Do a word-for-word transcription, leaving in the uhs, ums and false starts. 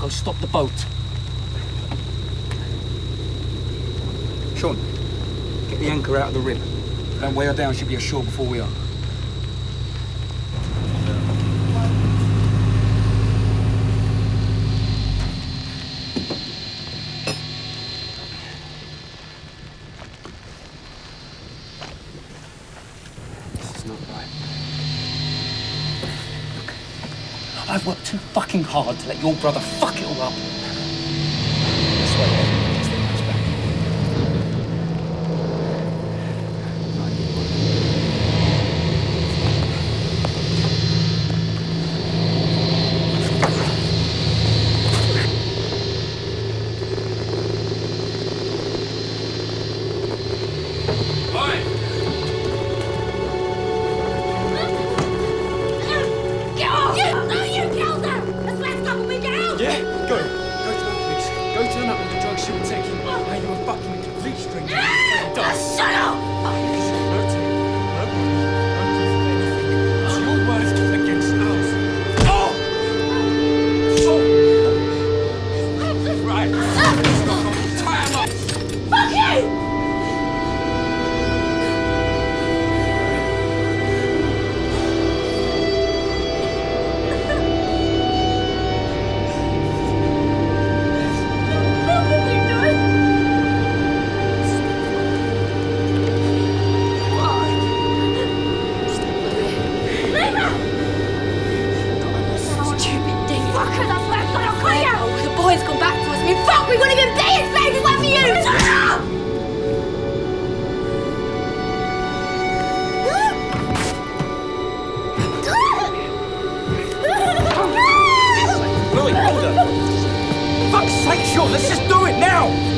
Go stop the boat. Sean, get the anchor out of the rib. Don't weigh her down, she'll be ashore before we are. This is not right. Look, I've worked too fucking hard to let your brother fuck it all up. This way, Ed. It's the night's back. Yeah, go. Go to the police. Go turn up with the drugs she was taking. Now you were fucking a complete stranger. Shut up! No tape, no money, no proof of anything. It's your word against ours. Oh! Oh! Right. Let's not go. Tie him up. Fuck you! Gone back to us. I mean, fuck, we wouldn't even be as safe as one for you! Shut up! Louis, hold her! Fuck's sake, Sean, let's just do it now!